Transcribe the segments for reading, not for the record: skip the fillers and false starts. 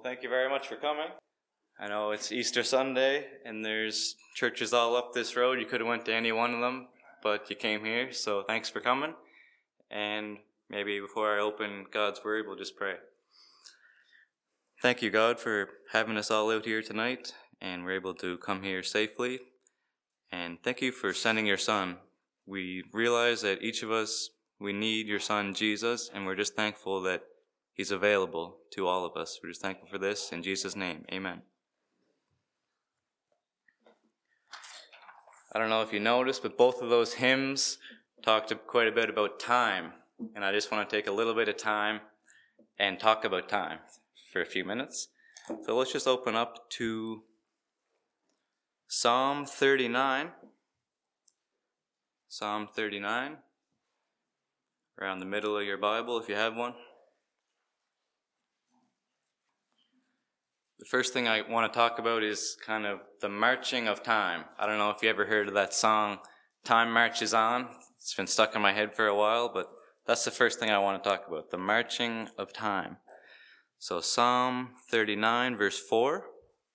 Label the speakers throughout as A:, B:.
A: Thank you very much for coming. I know it's Easter Sunday, and there's churches all up this road. You could have went to any one of them, but you came here, so thanks for coming. And maybe before I open God's Word, we'll just pray. Thank you, God, for having us all out here tonight, and we're able to come here safely. And thank you for sending your Son. We realize that each of us, we need your Son, Jesus, and we're just thankful that He's available to all of us. We're just thankful for this. In Jesus' name, amen. I don't know if you noticed, but both of those hymns talked quite a bit about time. And I just want to take a little bit of time and talk about time for a few minutes. So let's just open up to Psalm 39. Psalm 39. Around the middle of your Bible, if you have one. The first thing I want to talk about is kind of the marching of time. I don't know if you ever heard of that song, Time Marches On. It's been stuck in my head for a while, but that's the first thing I want to talk about, the marching of time. So Psalm 39, verse 4.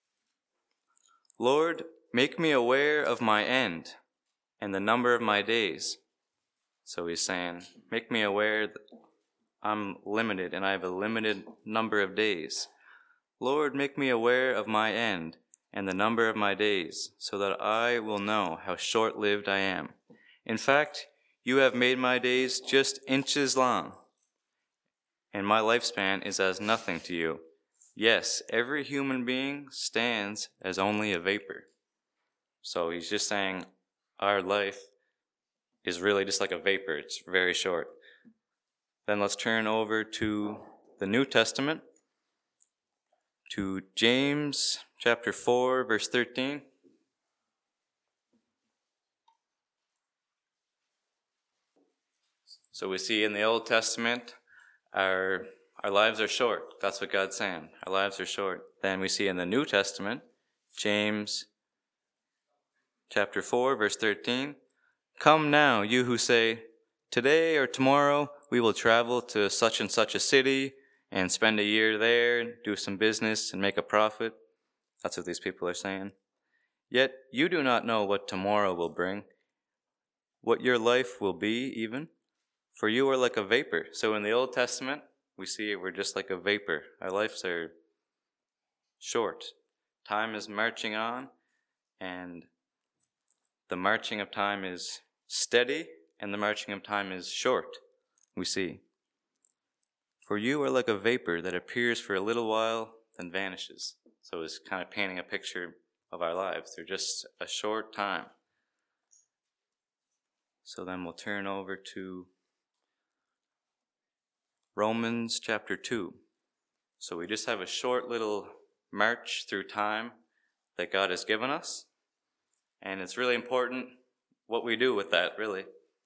A: Lord, make me aware of my end and the number of my days. So he's saying, make me aware that I'm limited and I have a limited number of days. Lord, make me aware of my end and the number of my days, so that I will know how short-lived I am. In fact, you have made my days just inches long, and my lifespan is as nothing to you. Yes, every human being stands as only a vapor. So he's just saying our life is really just like a vapor. It's very short. Then let's turn over to the New Testament, to James chapter 4, verse 13. So we see in the Old Testament, our lives are short. That's what God's saying. Our lives are short. Then we see in the New Testament, James chapter 4, verse 13. Come now, you who say, today or tomorrow we will travel to such and such a city and spend a year there, do some business, and make a profit. That's what these people are saying. Yet you do not know what tomorrow will bring, what your life will be even, for you are like a vapor. So in the Old Testament, we see we're just like a vapor. Our lives are short. Time is marching on, and the marching of time is steady, and the marching of time is short, we see. For you are like a vapor that appears for a little while, then vanishes. So it's kind of painting a picture of our lives. They're just a short time. So then we'll turn over to Romans chapter 2. So we just have a short little march through time that God has given us. And it's really important what we do with that, really.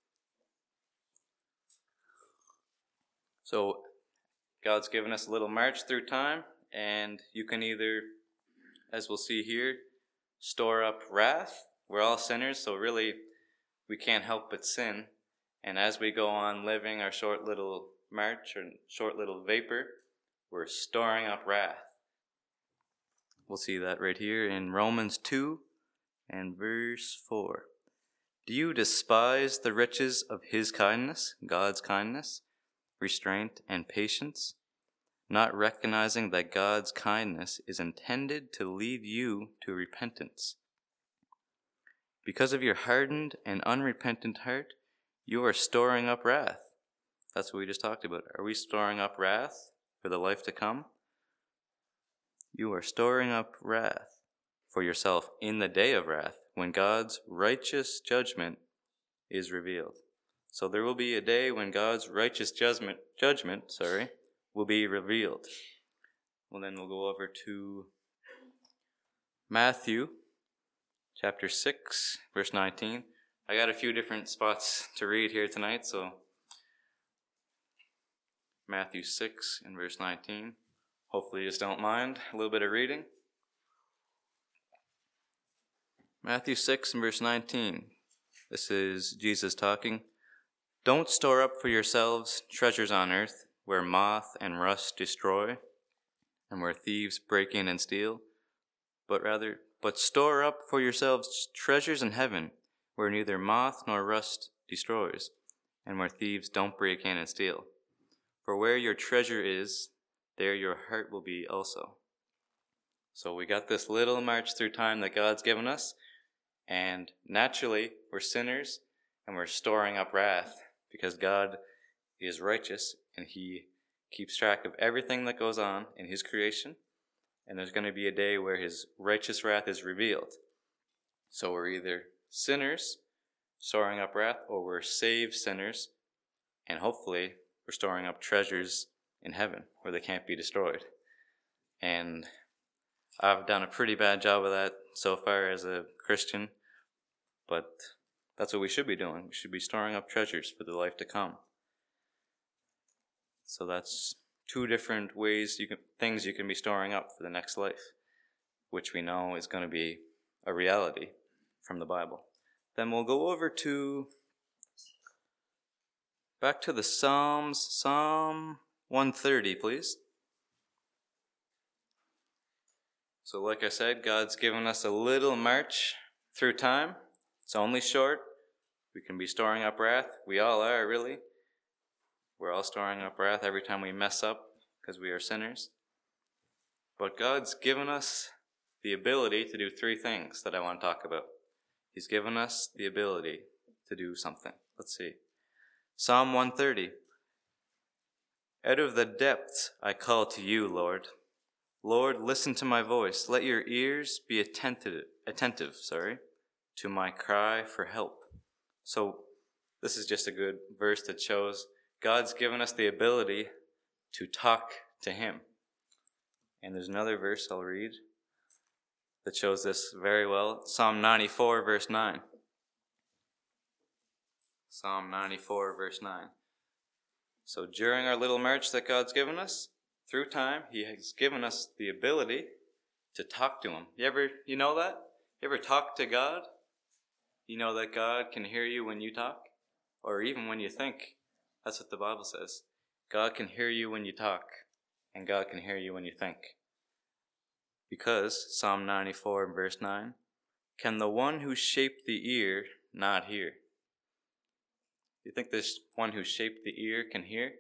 A: So God's given us a little march through time, and you can either, as we'll see here, store up wrath. We're all sinners, so really we can't help but sin. And as we go on living our short little march or short little vapor, we're storing up wrath. We'll see that right here in Romans 2 and verse 4. Do you despise the riches of his kindness, God's kindness, restraint, and patience, not recognizing that God's kindness is intended to lead you to repentance? Because of your hardened and unrepentant heart, you are storing up wrath. That's what we just talked about. Are we storing up wrath for the life to come? You are storing up wrath for yourself in the day of wrath, when God's righteous judgment is revealed. So there will be a day when God's righteous judgment will be revealed. Well, then we'll go over to Matthew chapter 6, verse 19. I got a few different spots to read here tonight, so Matthew 6 and verse 19. Hopefully you just don't mind a little bit of reading. Matthew 6 and verse 19. This is Jesus talking. Don't store up for yourselves treasures on earth, where moth and rust destroy, and where thieves break in and steal, but store up for yourselves treasures in heaven, where neither moth nor rust destroys, and where thieves don't break in and steal. For where your treasure is, there your heart will be also. So we got this little march through time that God's given us, and naturally we're sinners and we're storing up wrath because God is righteous and he keeps track of everything that goes on in his creation, and there's going to be a day where his righteous wrath is revealed. So we're either sinners storing up wrath, or we're saved sinners, and hopefully we're storing up treasures in heaven where they can't be destroyed. And I've done a pretty bad job of that so far as a Christian, but that's what we should be doing. We should be storing up treasures for the life to come. So that's two different ways things you can be storing up for the next life, which we know is going to be a reality from the Bible. Then we'll go over back to the Psalms, Psalm 130, please. So like I said, God's given us a little march through time. It's only short. We can be storing up wrath. We all are, really. We're all storing up wrath every time we mess up because we are sinners. But God's given us the ability to do three things that I want to talk about. He's given us the ability to do something. Let's see. Psalm 130. Out of the depths I call to you, Lord. Lord, listen to my voice. Let your ears be attentive to my cry for help. So this is just a good verse that shows God's given us the ability to talk to him. And there's another verse I'll read that shows this very well. Psalm 94, verse 9. Psalm 94, verse 9. So during our little march that God's given us, through time, he has given us the ability to talk to him. You know that? You ever talk to God? You know that God can hear you when you talk? Or even when you think. That's what the Bible says. God can hear you when you talk, and God can hear you when you think. Because, Psalm 94, verse 9, can the one who shaped the ear not hear? You think this one who shaped the ear can hear?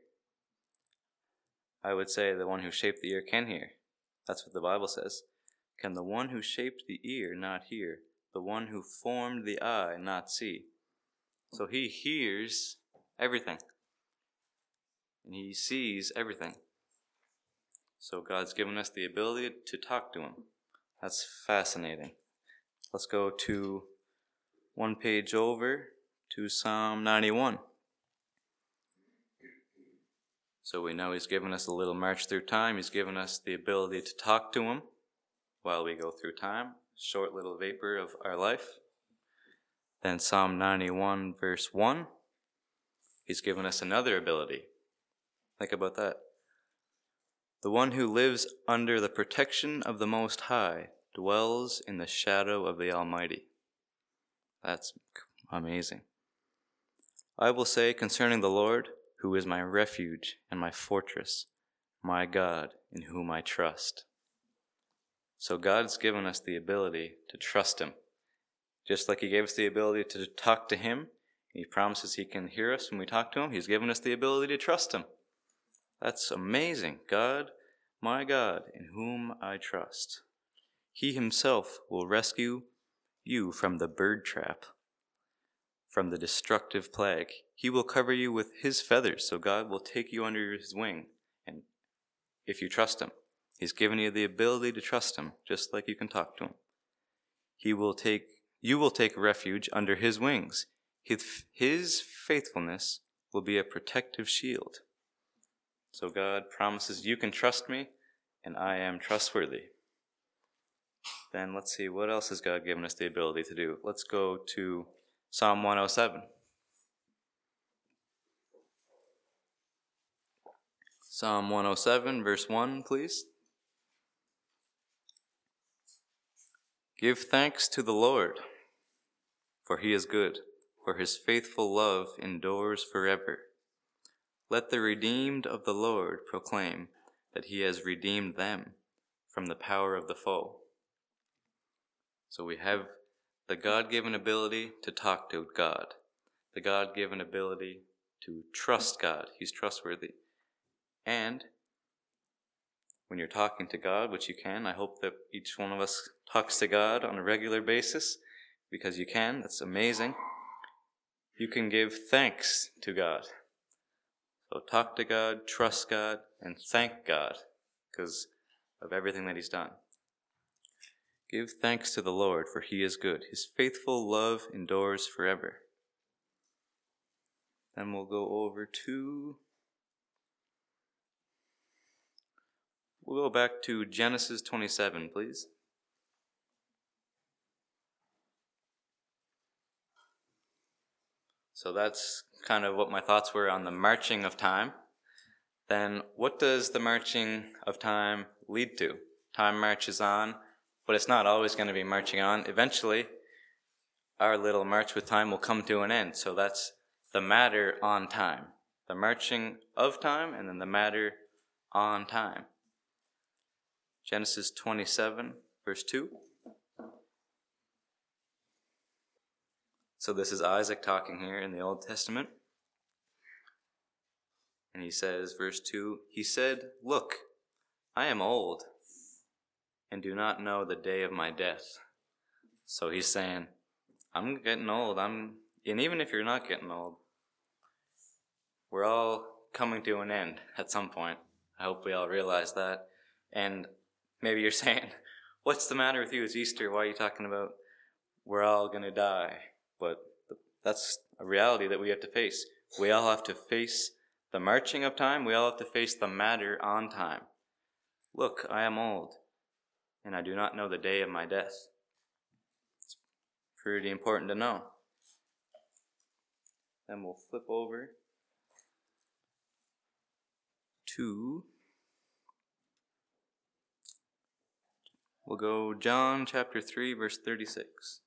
A: I would say the one who shaped the ear can hear. That's what the Bible says. Can the one who shaped the ear not hear? The one who formed the eye not see? So he hears everything. And he sees everything. So God's given us the ability to talk to him. That's fascinating. Let's go to one page over to Psalm 91. So we know he's given us a little march through time. He's given us the ability to talk to him while we go through time. Short little vapor of our life. Then Psalm 91, verse 1. He's given us another ability. Think about that. The one who lives under the protection of the Most High dwells in the shadow of the Almighty. That's amazing. I will say concerning the Lord, who is my refuge and my fortress, my God in whom I trust. So God's given us the ability to trust him. Just like he gave us the ability to talk to him, he promises he can hear us when we talk to him, he's given us the ability to trust him. That's amazing. God, my God, in whom I trust. He himself will rescue you from the bird trap, from the destructive plague. He will cover you with his feathers, so God will take you under his wing. And if you trust him, he's given you the ability to trust him, just like you can talk to him. You will take refuge under his wings. His faithfulness will be a protective shield. So God promises you can trust me, and I am trustworthy. Then let's see, what else has God given us the ability to do? Let's go to Psalm 107. Psalm 107, verse 1, please. Give thanks to the Lord, for he is good, for his faithful love endures forever. Let the redeemed of the Lord proclaim that he has redeemed them from the power of the foe. So we have the God-given ability to talk to God, the God-given ability to trust God. He's trustworthy. And when you're talking to God, which you can, I hope that each one of us talks to God on a regular basis, because you can, that's amazing. You can give thanks to God. So talk to God, trust God, and thank God because of everything that He's done. Give thanks to the Lord, for He is good. His faithful love endures forever. Then we'll go back to Genesis 27, please. So that's kind of what my thoughts were on the marching of time. Then what does the marching of time lead to? Time marches on, but it's not always going to be marching on. Eventually, our little march with time will come to an end. So that's the matter on time. The marching of time and then the matter on time. Genesis 27, verse 2. So this is Isaac talking here in the Old Testament. And he says, verse 2, he said, "Look, I am old and do not know the day of my death." So he's saying, I'm getting old. And even if you're not getting old, we're all coming to an end at some point. I hope we all realize that. And maybe you're saying, what's the matter with you? It's Easter. Why are you talking about we're all going to die? But that's a reality that we have to face. We all have to face the marching of time. We all have to face the matter on time. Look, I am old, and I do not know the day of my death. It's pretty important to know. Then we'll flip over to, we'll go John chapter 3, verse 36.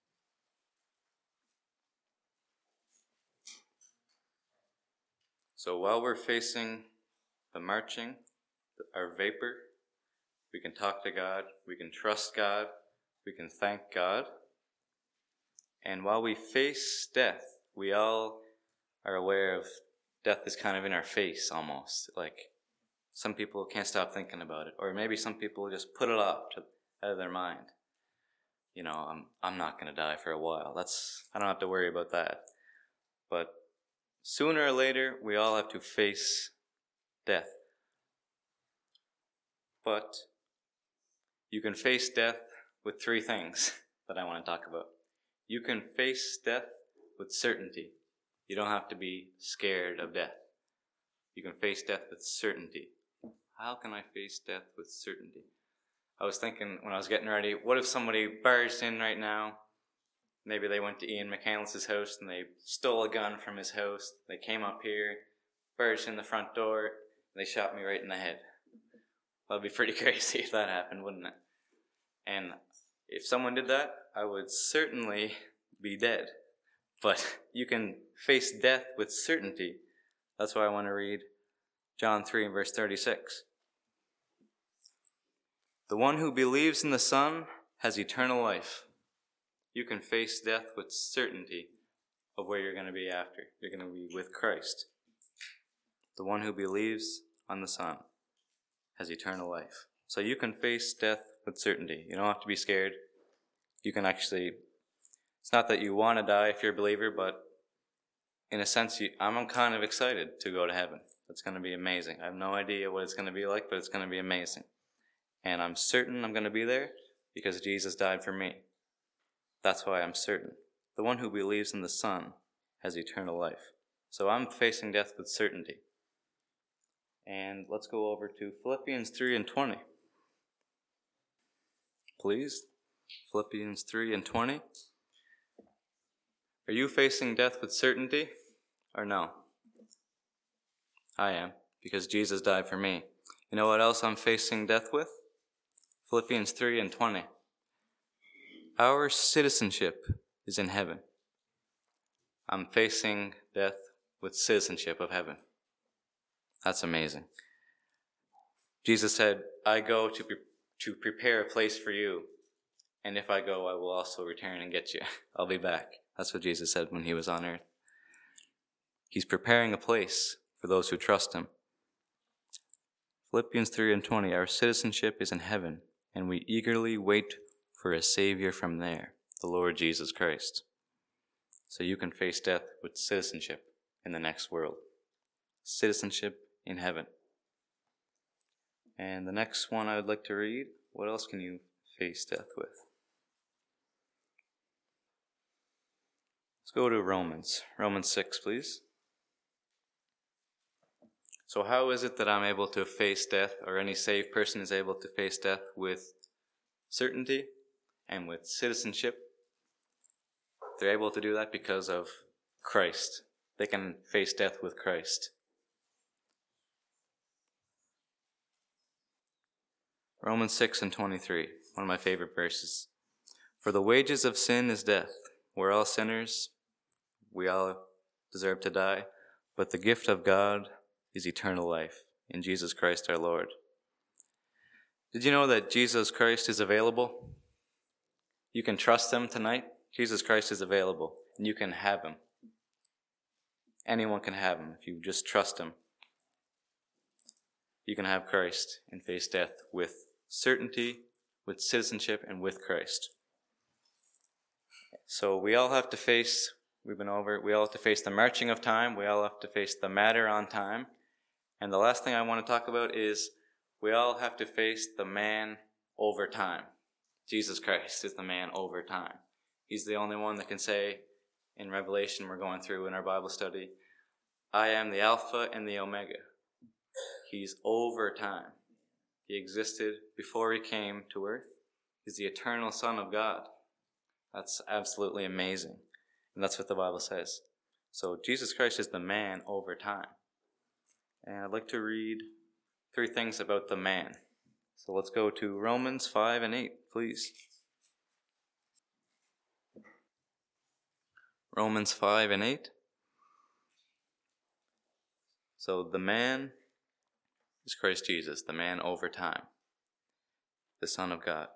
A: So while we're facing the marching, our vapor, we can talk to God, we can trust God, we can thank God. And while we face death, we all are aware of death is kind of in our face almost. Like some people can't stop thinking about it. Or maybe some people just put it off out of their mind. You know, I'm not going to die for a while. I don't have to worry about that. But sooner or later, we all have to face death. But you can face death with three things that I want to talk about. You can face death with certainty. You don't have to be scared of death. You can face death with certainty. How can I face death with certainty? I was thinking when I was getting ready, what if somebody barged in right now? Maybe they went to Ian McCandless's house and they stole a gun from his house. They came up here, barged in the front door, and they shot me right in the head. That'd be pretty crazy if that happened, wouldn't it? And if someone did that, I would certainly be dead. But you can face death with certainty. That's why I want to read John 3 verse 36. The one who believes in the Son has eternal life. You can face death with certainty of where you're going to be after. You're going to be with Christ. The one who believes on the Son has eternal life. So you can face death with certainty. You don't have to be scared. You can actually, it's not that you want to die if you're a believer, but in a sense, I'm kind of excited to go to heaven. It's going to be amazing. I have no idea what it's going to be like, but it's going to be amazing. And I'm certain I'm going to be there because Jesus died for me. That's why I'm certain. The one who believes in the Son has eternal life. So I'm facing death with certainty. And let's go over to Philippians 3 and 20. Please. Philippians 3 and 20. Are you facing death with certainty or no? I am, because Jesus died for me. You know what else I'm facing death with? Philippians 3 and 20. Our citizenship is in heaven. I'm facing death with citizenship of heaven. That's amazing. Jesus said, I go to to prepare a place for you. And if I go, I will also return and get you. I'll be back. That's what Jesus said when he was on earth. He's preparing a place for those who trust him. Philippians 3:20, our citizenship is in heaven, and we eagerly wait for a Savior from there, the Lord Jesus Christ. So you can face death with citizenship in the next world. Citizenship in heaven. And the next one I would like to read, what else can you face death with? Let's go to Romans 6, please. So how is it that I'm able to face death, or any saved person is able to face death with certainty and with citizenship? They're able to do that because of Christ. They can face death with Christ. Romans 6:23, one of my favorite verses. For the wages of sin is death. We're all sinners. We all deserve to die. But the gift of God is eternal life in Jesus Christ our Lord. Did you know that Jesus Christ is available? You can trust him tonight. Jesus Christ is available, and you can have him. Anyone can have him if you just trust him. You can have Christ and face death with certainty, with citizenship, and with Christ. So we all have to face, we all have to face the marching of time. We all have to face the matter on time. And the last thing I want to talk about is we all have to face the man over time. Jesus Christ is the man over time. He's the only one that can say, in Revelation we're going through in our Bible study, I am the Alpha and the Omega. He's over time. He existed before he came to earth. He's the eternal Son of God. That's absolutely amazing. And that's what the Bible says. So Jesus Christ is the man over time. And I'd like to read 3 things about the man. So let's go to Romans 5:8, please. Romans 5:8. So the man is Christ Jesus, the man over time, the Son of God.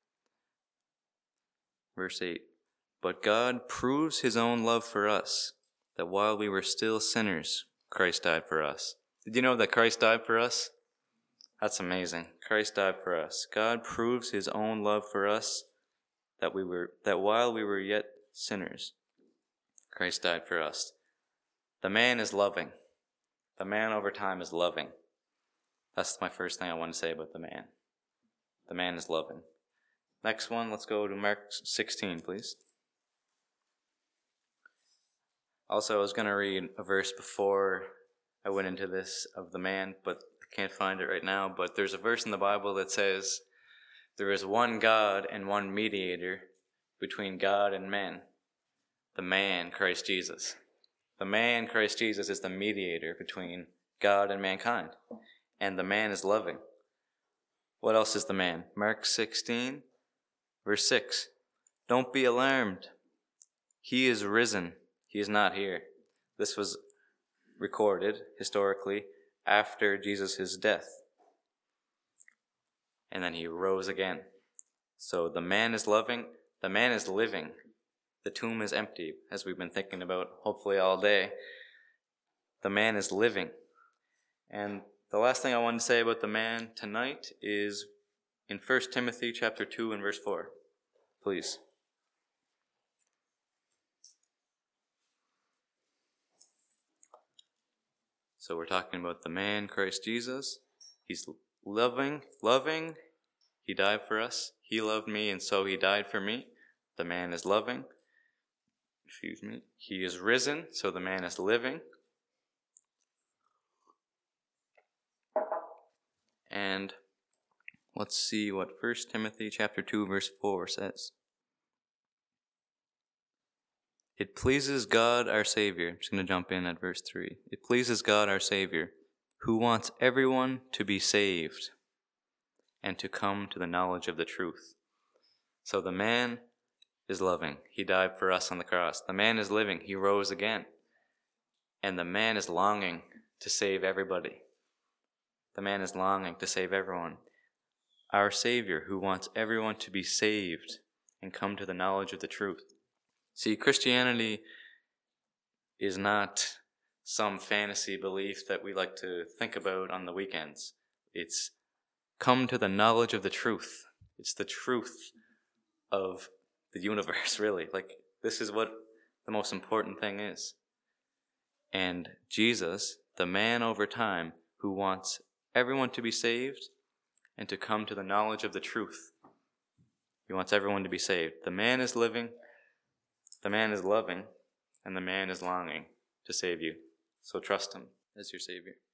A: Verse 8. But God proves his own love for us, that while we were still sinners, Christ died for us. Did you know that Christ died for us? That's amazing. Christ died for us. God proves his own love for us, that while we were yet sinners, Christ died for us. The man is loving. The man over time is loving. That's my first thing I want to say about the man. The man is loving. Next one, let's go to Mark 16, please. Also, I was going to read a verse before I went into this of the man, but I can't find it right now. But there's a verse in the Bible that says, there is one God and one mediator between God and men, the man, Christ Jesus. The man, Christ Jesus, is the mediator between God and mankind. And the man is loving. What else is the man? Mark 16, verse 6. Don't be alarmed. He is risen. He is not here. This was recorded historically after Jesus' death. And then he rose again. So the man is loving. The man is living. The tomb is empty, as we've been thinking about hopefully all day. The man is living. And the last thing I want to say about the man tonight is in 1 Timothy chapter 2 and verse 4. Please. So we're talking about the man, Christ Jesus. He's loving. He died for us. He loved me, and so he died for me. The man is loving. He is risen, so the man is living. And let's see what 1 Timothy chapter 2 verse 4 says. It pleases God our Savior. I'm just going to jump in at verse 3. It pleases God our Savior, who wants everyone to be saved and to come to the knowledge of the truth. So the man is loving. He died for us on the cross. The man is living. He rose again. And the man is longing to save everybody. The man is longing to save everyone. our Savior who wants everyone to be saved and come to the knowledge of the truth. See, Christianity is not some fantasy belief that we like to think about on the weekends. It's come to the knowledge of the truth. It's the truth of the universe, really. Like, this is what the most important thing is. And Jesus, the man over time who wants everyone to be saved and to come to the knowledge of the truth. He wants everyone to be saved. The man is living, the man is loving, and the man is longing to save you. So trust him as your Savior.